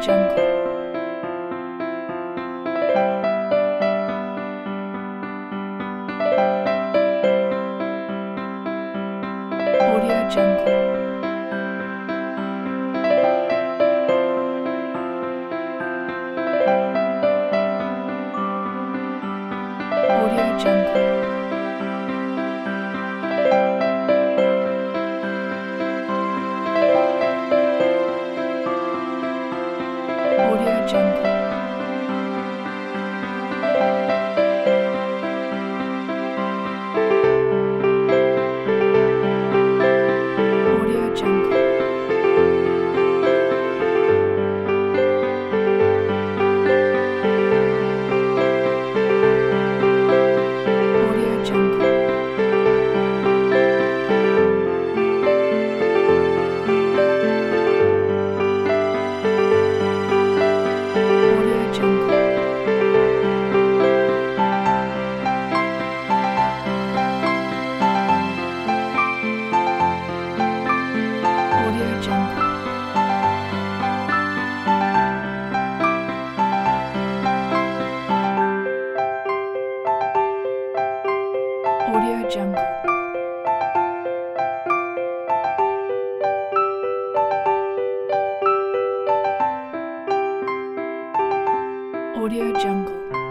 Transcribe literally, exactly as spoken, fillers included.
Jungle. Audio Jungle. Audio Jungle. Audio Jungle. Audio Jungle. Audio Jungle. Audio Jungle. Audio Jungle. Audio Jungle. Audio Jungle.